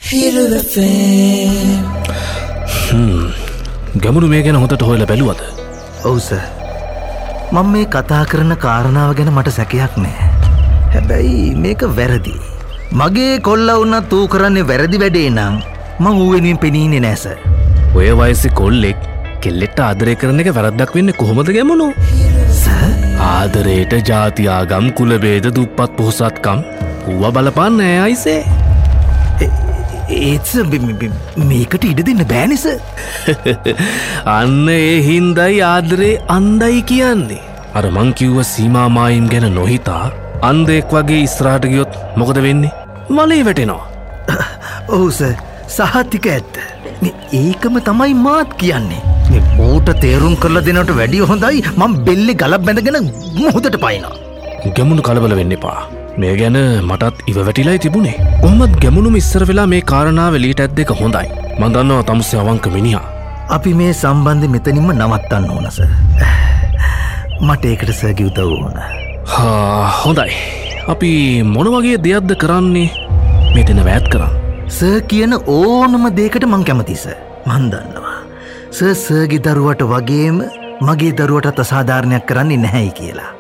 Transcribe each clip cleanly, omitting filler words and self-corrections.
ගැමුණු මේ ගැන හොඳට හොයලා බැලුවද? ඔව් සර්. මම මේ කතා කරන කාරණාව ගැන මට සැකයක් නෑ. හැබැයි මේක වැරදි. මගේ කොල්ලා වුණත් ඌ කරන්නේ වැරදි වැඩේ නම් මං ඌ වෙනුවෙන් පෙනීන්නේ නෑ සර්. ඔය වයසේ කොල්ලෙක් කෙල්ලෙක්ට ආදරය කරන එක වැරද්දක් වෙන්නේ කොහොමද ගැමුණු? සර් ආදරයට ජාති ආගම් කුල ભેද දුප්පත් පොහොසත්කම් ඌව බලපන්නේ නෑ අයිසේ. ඒත් මේකට ඉඩ දෙන්න බෑනේ සර්. අන්න ඒ හින්දයි ආදරේ අන්ධයි කියන්නේ. අර මං කිව්ව සීමා මායිම් ගැන නොහිතා අන්ධෙක් වගේ ඉස්සරහට ගියොත් මොකද වෙන්නේ? වලේ වැටෙනවා. ඔව් සර් සහතික ඇත්ත. ඒකම තමයි මාත් කියන්නේ. මේ මෝට තේරුම් කරලා දෙනවට වැඩිය හොඳයි මම බෙල්ලේ ගලක් බැඳගෙන මොහොතට පයින්නවා. ගැමුණු කලබල වෙන්න එපා. මේ ගැන මටත් ඉව වැටිලායි තිබුණේ. කොහොමත් ගැමුණුම ඉස්සර වෙලා මේ කාරණාව එළියට ඇද්දේක හොඳයි. මම දන්නවා තමුසේ අවංක මිනිහා. අපි මේ සම්බන්ධය මෙතනින්ම නවත්තන්න ඕන සර්. මට ඒකට සර්ගේ උදව් ඕන. හොඳයි. අපි මොන වගේ දෙයක්ද කරන්නේ මේ දෙන වැයත් කරන්න? සර් කියන ඕනම දෙයකට මං කැමතියි සර්. මං දන්නවා සර්ගේ දරුවට වගේම මගේ දරුවටත් අසාධාරණයක් කරන්නේ නැහැයි කියලා.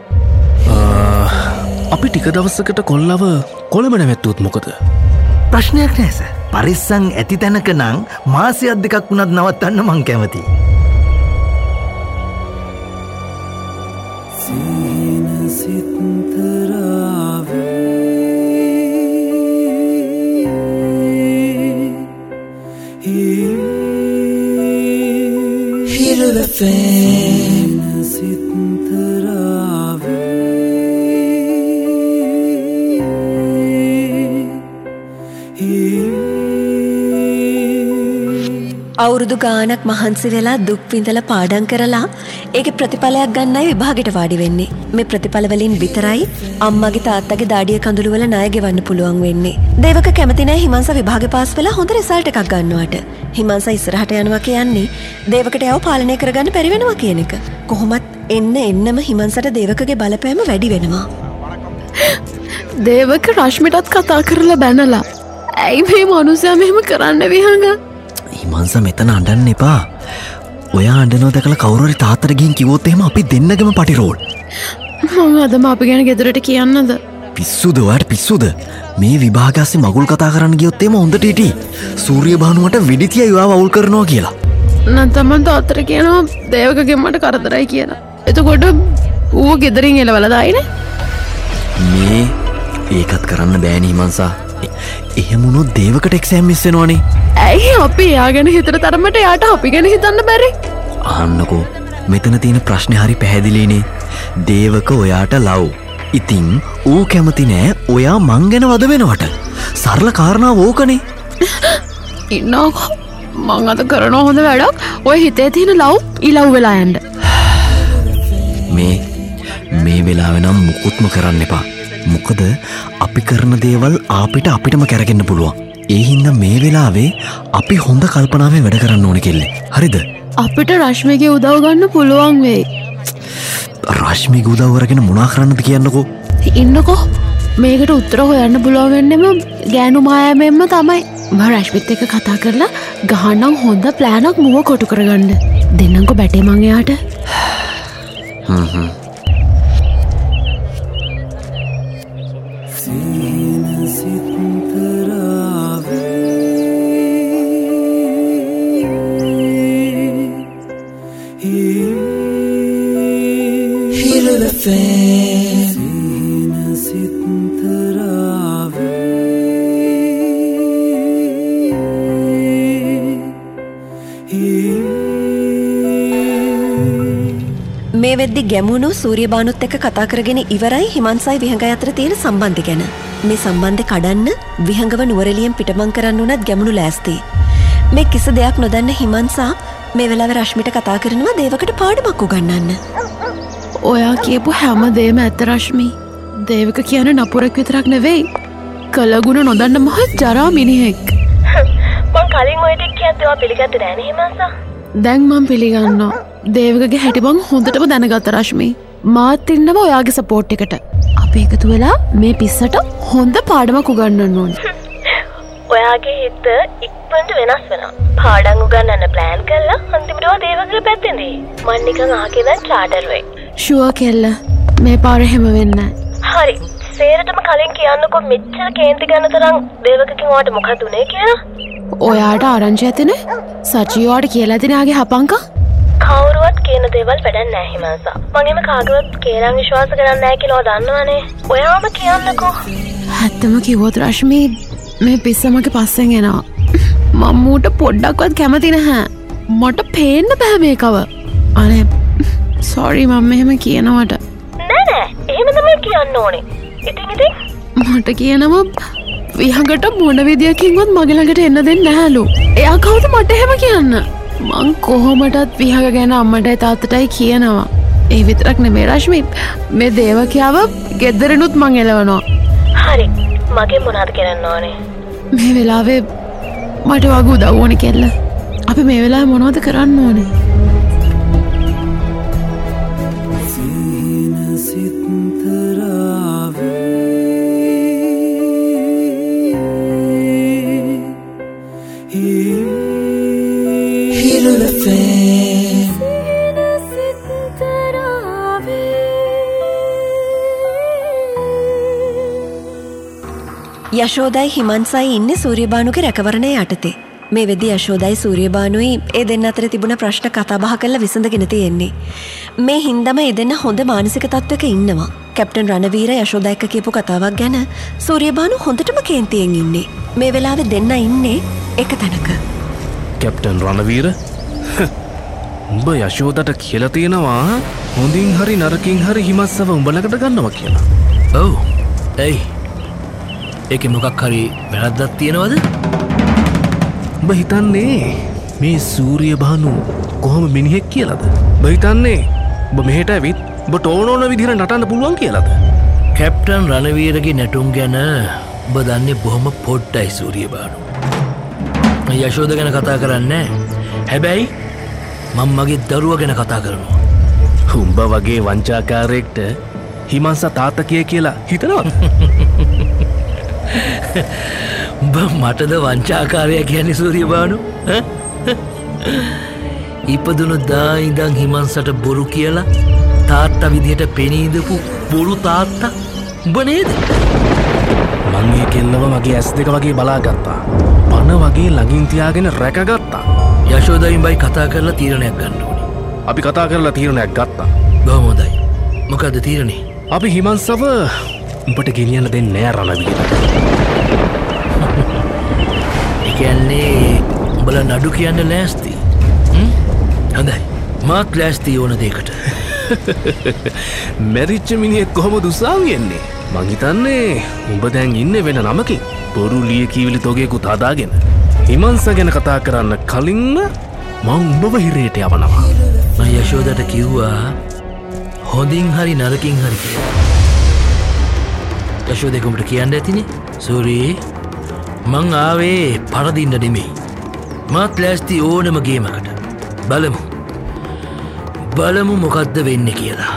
අපි ටික දවසකට කොල්ලව කොළඹ නැවැත්තුවොත් මොකද? ප්‍රශ්නයක් නෑ සර්. පරිස්සම් ඇති තැනක නම් මාසයක් දෙකක් වුණත් නවත්තන්න මං කැමතියි. අවුරුදු ගානක් මහන්සි වෙලා දුක් විඳලා පාඩම් කරලා ඒකේ ප්‍රතිඵලයක් ගන්නයි විභාගෙට වාඩි වෙන්නේ. මේ ප්‍රතිඵල වලින් විතරයි අම්මගේ තාත්තගේ දාඩිය කඳුළු වල ණය ගෙවන්න පුළුවන් වෙන්නේ. දේවක කැමති නැහැ හිමංස විභාගෙ පාස් වෙලා හොඳ රිසල්ට් එකක් ගන්නවට. හිමංස ඉස්සරහට යනවා කියන්නේ දේවකට යව පාලනය කරගන්න බැරි වෙනවා කියන එක. කොහොමත් එන්නම හිමංසට දේවකගේ බලපෑම වැඩි වෙනවා. දේවක රශ්මිටත් කතා කරලා බැනලා. ඇයි මේ මනුස්සයා මෙහෙම කරන්න විහංග? හිමංස මෙතන අඬන්න එපා. ඔයා අඬනවා දැකලා කවුරු හරි තාත්තට ගිහින් කිව්වොත් එහෙම අපි දෙන්නගම පටිරෝල්. මම අදම අපි ගැන ගෙදරට කියන්නද? පිස්සුද ඔයාට පිස්සුද? මේ විභාගයස්සේ මගුල් කතා කරන්න ගියොත් එහෙම හොඳට හිටි. සූර්ය බානුවට වෙඩි තියයි ඔයාව අවුල් කරනවා කියලා. නැත්නම් මම තාත්තට කියනවා දේවකගෙන් මට කරදරයි කියලා. එතකොට ඌව ගෙදරින් එලවලා දායිනේ. මේ ඒකත් කරන්න බෑනේ හිමංසා. එහෙම වුණොත් දේවකට එක්සෑම් මිස් වෙනවනේ. ඇයි අපි එයා ගැන හිතන තරමට එයාට අපි ගැන හිතන්න බැරි? අහන්නකෝ මෙතන තියෙන ප්‍රශ්නේ හරි පැහැදිලිනේ. දේවක ඔයාට ලව්. ඉතින් ඌ කැමති නෑ ඔයා මං ගැන වද වෙනවට. සරල කාරණාව ඕකනේ. ඉන්නකෝ මං අද කරන හොඳ වැඩක්. ඔය හිතේ තියෙන ලව් ඉලව් වෙලා යන්න. මේ වෙලාවේ නම් මුකුත්ම කරන්න එපා. මොකද අපි කරන දේවල් අපිටම කරගෙන පුළුවන්. ඒ හින්දා මේ වෙලාවේ අපි හොඳ කල්පනාවෙන් වැඩ කරන්න ඕනේ කෙල්ලේ. හරිද? අපිට රශ්මිගේ උදව් ගන්න පුළුවන් වෙයි. රශ්මිගේ උදව් අරගෙන මොනා කරන්නද කියන්නකෝ. ඉන්නකෝ මේකට උත්තර හොයන්න පුළුවන් වෙන්නෙම ගෑනු මායාවෙන්ම තමයි. මම රශ්මිත් එක්ක කතා කරලා ගහනම් හොඳ ප්ලෑනක් මුව කොටු කරගන්න. දෙන්නම්කෝ බැටේ මං එයාට. මේ වෙද්දි ගැමුණු සූර්යබානුත් එක්ක කතා කරගෙන ඉවරයි හිමංසයි විහඟයි අතර තියෙන සම්බන්ධය ගැන. මේ සම්බන්ධය කඩන්න විහඟව නුවරඑළියෙන් පිටමං කරන්න උනත් ගැමුණු ලෑස්ති. මේ කිසි දෙයක් නොදන්න හිමංසා මේ වෙලාවේ රශ්මිට කතා කරනවා දේවකට පාඩමක් උගන්වන්න. ඔයා කියපු හැම දෙයක්ම ඇත්ත රශ්මි. දේවක කියන්නේ නපුරෙක් විතරක් නෙවෙයි. කලගුණ නොදන්න මහ ජරා මිනිහෙක්. මං කලින් ඔය ටික කියද්දී ඔයා පිළිගත්තේ නෑනේ හිමංසා. දැන් මම පිළිගන්නවා. දේවකගේ හැටි මං හොඳටම දැනගත්ත රශ්මි. මාත් ඉන්නවා ඔයාගේ සපෝට් එකට. අපි එකතු වෙලා මේ පිස්සට හොඳ පාඩමක් උගන්වන්න ඕනේ. ඔයාගේ හිත ඉක්මනට වෙනස් වෙනවා. පාඩම් උගන්නන්න ප්ලෑන් කළා අන්තිමට ඔයා දේවගේ පැත්තේදී. මන් නිකන් ආකේ දැන් චාටර් වෙයි. ෂුවර් කෙල්ල. මේ පාර හැම වෙන්නේ නැහැ. හරි. සේරටම කලින් කියන්නකෝ මෙච්චර කේන්ති ගන්න තරම් දේවකකින් ඔයාට මොකද උනේ කියලා? ඔයාට ආරංචි ඇතිනේ? සචි ඔයාට කියලා ඇතිනේ ආගේ හපංකා? කවුරුවත් කියන දේවල් වැඩක් නැහැ හිමංසා. මම එහෙම කාගවත් කේරම් විශ්වාස කරන්නේ නැහැ කියලා ඔයා දන්නවනේ. ඔයාම කියන්නකෝ. ඇත්තම කිව්වොත් රශ්මි මේ පිස්සමගේ පස්සෙන් එනවා. මම්මූට පොඩ්ඩක්වත් කැමති නැහැ. මට පේන්න බෑ මේකව. අනේ සෝරි මම එහෙම කියනවට. නෑ එහෙම තමයි කියන්න ඕනේ. ඉතින් මට කියනවා විහඟට මොන විදියකින්වත් මගේ ළඟට එන්න දෙන්නේ නැහැලු. එයා කවුද මට එහෙම කියන්න? මං කොහොමටත් විහඟ ගැන අම්මටයි තාත්තටයි කියනවා. ඒ විතරක් නෙමෙයි රශ්මි මේ දේවකියාව ගෙදරිනුත් මං එලවනවා. හරි. මගේ මොනවද කරන්න ඕනේ? මේ වෙලාවේ මට වගේ උදව් ඕනේ කෙල්ල. අපි මේ වෙලාවේ මොනවද කරන්න ඕනේ? යශෝදයි හිමන්සයි ඉන්නේ සූර්යබානුගේ රැකවරණය යටතේ. මේ වෙද්දී යශෝදයි සූර්යබානුයි ඒ දෙන්න අතර තිබුණ ප්‍රශ්න කතා බහ කරලා විසඳගෙන තියෙන්නේ. මේ හින්දාම ඒ දෙන්න හොඳ මානසික තත්ත්වයක ඉන්නවා. කැප්ටන් රණවීර යශෝදා එක්ක කියපු කතාවක් ගැන සූර්යබානු හොඳටම කේන්තියෙන් ඉන්නේ. මේ වෙලාවේ දෙන්න ඉන්නේ එක තැනක. කැප්ටන් රණවීර උඹ යශෝදට කියලා තියෙනවා හොඳින් හරි නරකින් හරි හිමස්සව උඹලකට ගන්නවා කියලා. ඔව්. ඇයි? ඒක මොකක් හරි වැරද්දක් තියනවද? උඹ හිතන්නේ මේ සූර්යබානු කොහොම මිනිහෙක් කියලාද? උඹ හිතන්නේ උඹ මෙහෙට ඇවිත් උඹට ඕන විදිහට නටන්න පුළුවන් කියලාද? කැප්ටන් රණවීරගේ නැටුම් ගැන ඔබ දන්නේ බොහොම පොඩ්ඩයි සූර්යබානු. මම යශෝද ගැන කතා කරන්නේ නැහැ. හැබැයි මම මගේ දරුවා ගැන කතා කරනවා. උඹ වගේ වංචාකාරයෙක්ට හිමන්සා තාත්තා කියලා හිතනවද? උඹ මටද වංචාකාරයා කියන්නේ සූර්යබානු? ඉපදුණු දා ඉඳන් හිමන්සට බොරු කියලා තාත්තා විදිහට පෙනී ඉඳපු බොරු තාත්තා උඹ නේද? මං මේ කෙල්ලව මගේ ඇස් දෙක වගේ බලාගත්තා. පණ වගේ ළඟින් තියාගෙන රැකගත්තා. යශෝදායින් බයි කතා කරලා තීරණයක් ගන්න ඕනේ. අපි කතා කරලා තීරණයක් ගත්තා. බොහොම හොඳයි. මොකද්ද තීරණේ? අපි හිමන්සව උඹට ගෙනියන්න දෙන්නේ නෑ රණවීර. ඒ කියන්නේ උඹලා නඩු කියන්න ලෑස්ති. හොඳයි. මාත් ලෑස්ති ඕන දෙයකට. මැරිච්ච මිනිහෙක් කොහොමද උසාවි යන්නේ? මං හිතන්නේ උඹ දැන් ඉන්නේ වෙන නමකින්. බොරු ලියකියවිලි තොගයකුත් හදාගෙන. හිමන්ස ගැන කතා කරන්න කලින්ම මං උඹව හිරේට යවනවා. මම යශෝදට කිව්වා හොඳින් හරි නරකින් හරි කියලා. යශෝදේ කොඹට කියන්න ඇතිනේ. සෝරි. මං ආවේ පරදින්න නෙමෙයි. මාත් ලෑස්ති ඕනම ගේමකට. බලමු මොකද්ද වෙන්නේ කියලා.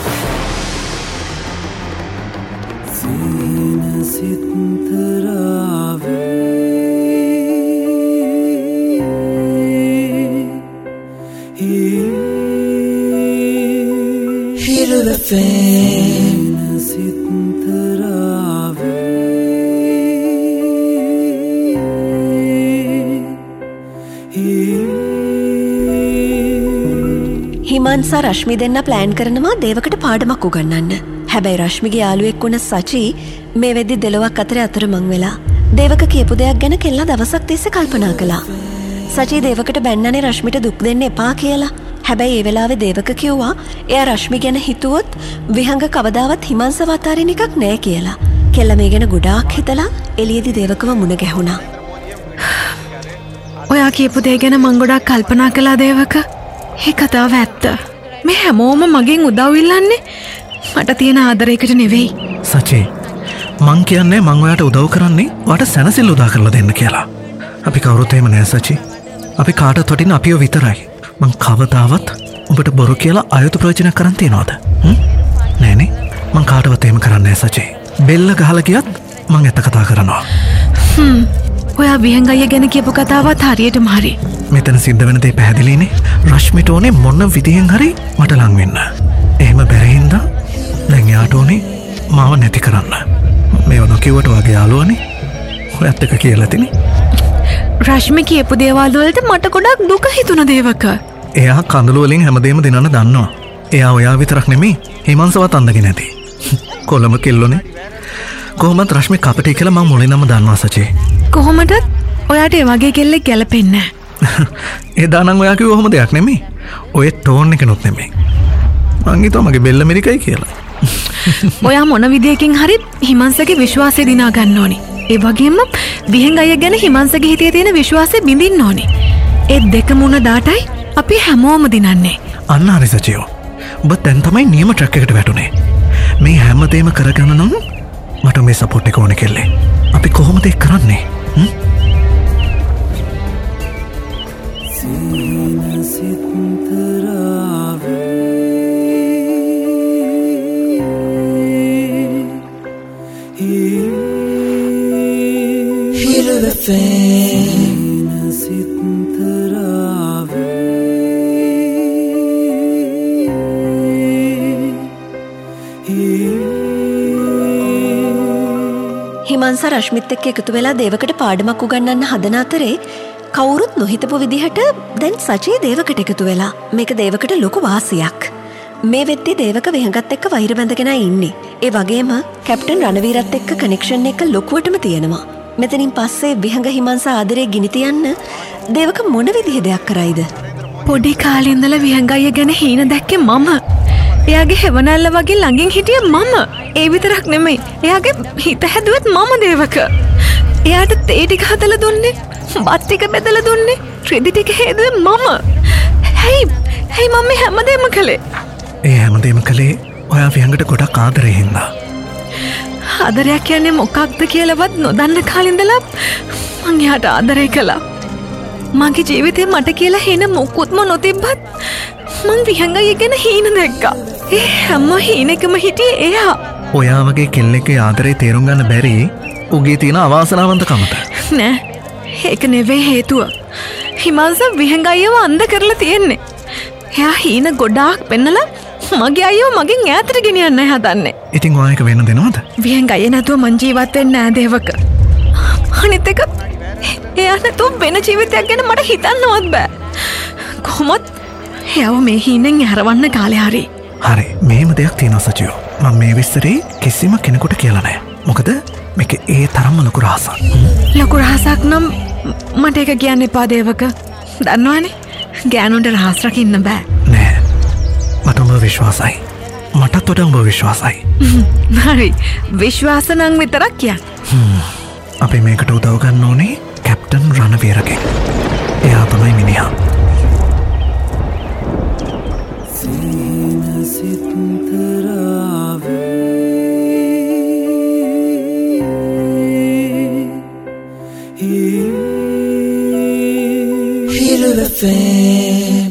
හිමන්සා රශ්මි දෙන්න ප්ලෑන් කරනවා දේවකට පාඩමක් උගන්නන්න. හැබැයි රශ්මිගේ යාළුවෙක් වුණ සචි මේ වෙද්දි දෙලොවක් අතරේ අතරමං වෙලා. දේවක කියපු දෙයක් ගැන කෙල්ලා දවසක් තිස්සේ කල්පනා කළා. සචි දේවකට බැන්නනේ රශ්මිට දුක් දෙන්න එපා කියලා. හැබැයි ඒ වෙලාවේ දේවක කිව්වා එයා රශ්මි ගැන හිතුවොත් විහඟ කවදාවත් හිමන්සව අතාරින එකක් නෑ කියලා. කෙල්ල මේ ගැන ගොඩාක් හිතලා එළියේදී දේවකව මුණ ගැහුණා. ඔයා කියපු දේ ගැන මං ගොඩාක් කල්පනා කළා දේවක. ඒ කතාව ඇත්ත. මේ හැමෝම මගෙන් උදව් ඉල්ලන්නේ මට තියෙන ආදරයකට නෙවෙයි. සචේ මං කියන්නේ මං ඔයාට උදව් කරන්නේ ඔයාට සැනසෙල්ල උදා කරලා දෙන්න කියලා. අපි කවුරුත් එහෙම නෑ සචි. අපි කාටත් වටින අපිව විතරයි. මං කවදාවත් ඔබට බොරු කියලා අයුතු ප්‍රයෝජනයක් කරන් තියනවද? නෑනේ. මං කාටවත් එහෙම කරන්නේ නෑ සචේ. බෙල්ල ගහලා ගියත් මං ඇත්ත කතා කරනවා. ඔයා විහංග අයියා ගැන කියපු කතාවත් හරියටම හරි. මෙතන සිද්ධ වෙන දේ පැහැදිලිනේ. රශ්මිට ඕනේ මොන විදිහෙන් හරි මට ලං වෙන්න. එහෙම බැරිහින්දා දැන් යාට ඕනේ මාව නැති කරන්න. මේව නොකියුවට වගේ යාළුවනේ. ඔයත් එක කියලා තිනේ. රශ්මි කියපු දේවල් වලට මට ගොඩක් දුක හිතුණ දේවක. එයා කඳුළු වලින් හැමදේම දිනන්න දන්නවා. එයා ඔයා විතරක් නෙමෙයි හිමංසවත් අඳගෙන නැති. කොළඹ කෙල්ලෝනේ. කොහොමත් රශ්මි කපටි කියලා මම මුලින්ම දන්නවා සචේ. කොහොමද ඔයාට ඒ වගේ කෙල්ලෙක් ගැලපෙන්නේ නැහැ. එදා නම් ඔයා කිව්ව ඔහොම දෙයක් නෙමෙයි. ඔය ටෝන් එකනොත් නෙමෙයි. මං හිතුවා මගේ බෙල්ල මෙරිකයි කියලා. ඔයා මොන විදියකින් හරි හිමංසගේ විශ්වාසය දිනා ගන්න ඕනි. ඒ වගේම විහෙන් අය ගැන හිමංසගේ හිතේ තියෙන විශ්වාසය බිඳින්න ඕනි. ඒ දෙක මුණ දාටයි අපි හැමෝම දිනන්නේ. අන්න හරි සචියෝ. ඔබ දැන් තමයි නියම ට්‍රැක් එකට වැටුනේ. මේ හැමදේම කරගන්න නම් මට මේ සපෝට් එක ඕනේ කෙල්ලේ. අපි කොහොමද ඒක කරන්නේ? හිමංසා රශ්මිත් එක්ක එකතු වෙලා දේවකට පාඩමක් උගන්වන්න හදන අතරේ කවුරුත් නොහිතපු විදිහට දැන් සචී දේවකට එකතු වෙලා. මේක දේවකට ලොකු වාසියක්. මේ වෙද්දී දේවක විහඟත් එක්ක වෛර බැඳගෙනයි ඉන්නේ. ඒ වගේම කැප්ටන් රණවීරත් එක්ක කනෙක්ෂන් එක ලොකුවටම තියෙනවා. මෙතනින් පස්සේ විහඟ හිමංසා ආදරේ ගිනි තියන්න දේවක මොන විදිහ දෙයක් කරයිද? පොඩි කාලේ ඉඳලා විහඟ අය ගැන හීන දැක්කේ මම. එයාගේ හෙවනැල්ල වගේ ළඟින් හිටිය මම. ඒ විතරක් නෙමෙයි. එයාගේ හිත හැදුවත් මම දේවක. එයාට තේ ටික හදලා දුන්නේ, බත් ටික බෙදලා දුන්නේ, රෙදි ටික හේදුවේ මම. හැයි මම මේ හැමදේම කළේ. ඒ හැමදේම කළේ ඔයා විහඟට ගොඩක් ආදරේ හින්දා. ආදරයක් කියන්නේ මොකක්ද කියලාවත් නොදන්න කාලේ ඉඳලා මං එයාට ආදරේ කළා. මගේ ජීවිතේ මට කියලා හේන මොකුත්ම නොතිබ්බත් මං විහඟ අය ගැන හීන දැක්කා. ඒ හැම හීනෙකම හිටියේ එයා. ඔයා වගේ කෙල්ලෙක්ගේ ආදරේ තේරුම් ගන්න බැරි උගේ තියෙන අවාසනාවන්තකමට. නෑ, ඒක නෙවෙයි හේතුව. හිමංස විහඟ අයව අන්ධ කරලා තියෙන්නේ. එයා හීන ගොඩාක් පෙන්නලා මගේ අයව මගෙන් ඈතට ගෙනියන්න හදන්නේ. ඉතින් ඔයා එක වෙන්න දෙනවද? විහඟ අය නැතුව මං ජීවත් වෙන්නේ නෑ දේවක. අනිත් එක එයා නැතුව වෙන ජීවිතයක් ගැන මට හිතන්නවත් බෑ. කොහොමත් එයාව මේ හීනෙන් ඇරවන්න කාලේ හරි. හරි, මේම දෙයක් තියෙනවා සචියෝ. මම මේ විස්තරේ කිසිම කෙනෙකුට කියලා නැහැ. මොකද මේක ඒ තරම්ම ලොකු රහසක්. ලොකු රහසක් නම් මට ඒක කියන්න එපා දේවක. දන්නවනේ ගෑනුන්ට රහස් රකින්න බෑ. නෑ, මට උඹ විශ්වාසයි. මටත් වඩා උඹ විශ්වාසයි. හරි, විශ්වාස නම් විතරක් කියන්න. අපි මේකට උදව් ගන්න ඕනේ කැප්ටන් රණවීරගෙන්. එයා තමයි මිනිහා. Feel the fame.